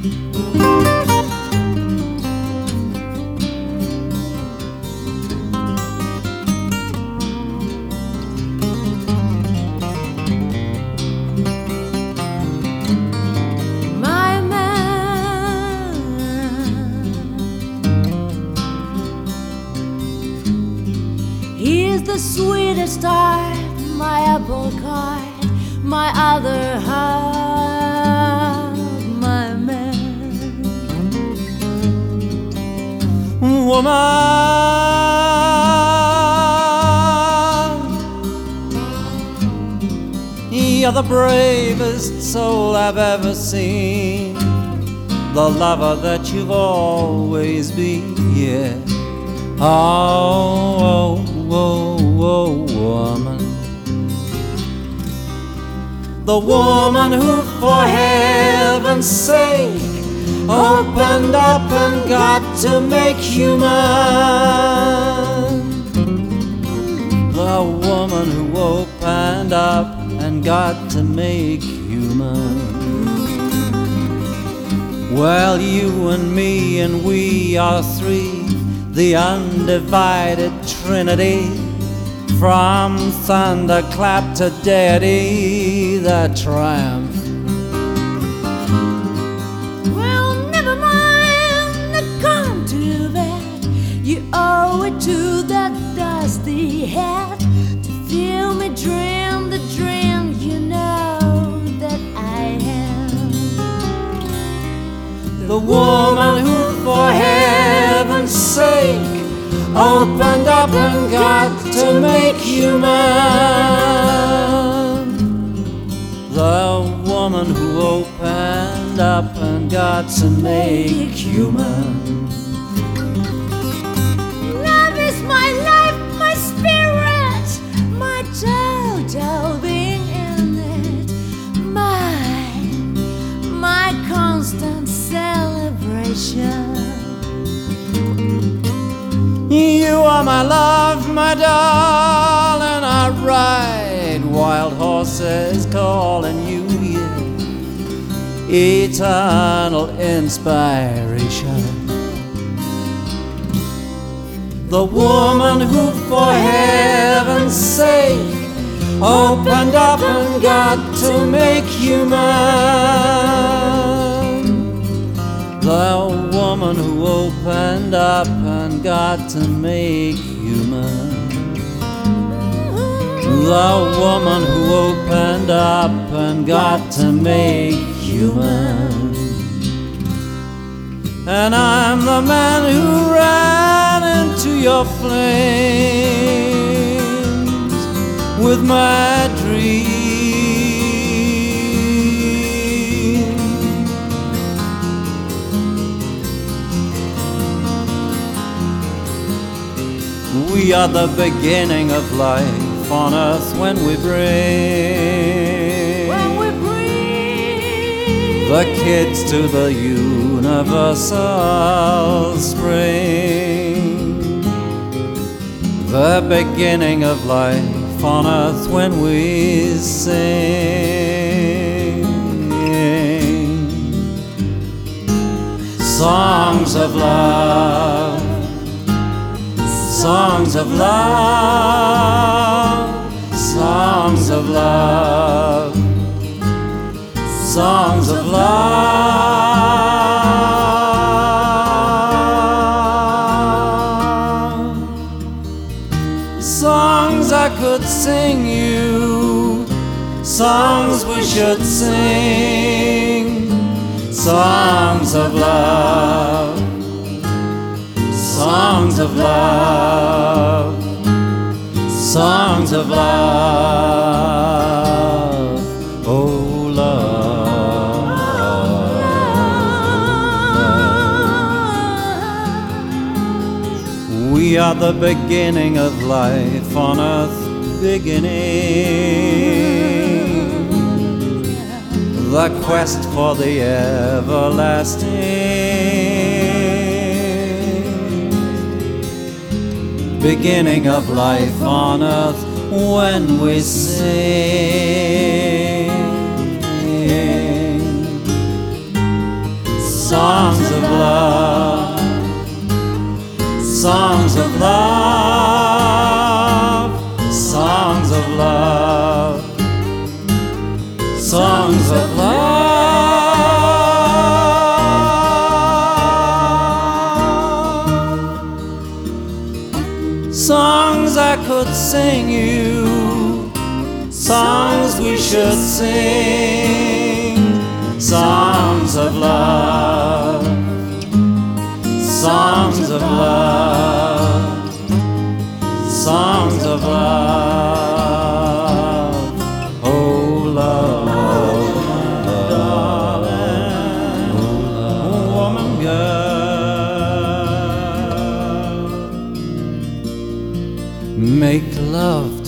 He's the sweetest heart, my apple cart, my other half, my man. Woman, you're the bravest soul I've ever seen, the lover that you've always been, yeah. Oh, woman, the woman who for heaven's sake opened up and got to make human, the woman who opened up and got to make human. Well, you and me and we are three, the undivided trinity, from thunderclap to deity, the triumph. Well, never mind, it can't do that. You owe it to that dusty hat to feel me dream the dream you know that I am. The woman who for heaven's sake opened up and got to make human, the woman who opened up and got to make human. Love is my life, my spirit, my total being in it, my constant celebration. You are my love, my darling. I ride wild horses calling you, yeah. Eternal inspiration. The woman who for heaven's sake opened up and got to make human, the woman who opened up and got to make human, the woman who opened up and got to make human. And I'm the man who ran into your flames with my dreams. We are the beginning of life on earth when we bring the kids to the universal spring. The beginning of life on earth when we sing songs of love, songs of love, songs of love, songs of love. Songs I could sing you, songs we should sing, songs of love, songs of love, songs of love, oh love. We are the beginning of life on earth, beginning the quest for the everlasting, beginning of life on earth when we sing of love, songs of love, songs of love, songs of love. Songs I could sing you, songs we should sing, songs of love, songs of love, songs of love. Oh love, darling, oh woman girl, make love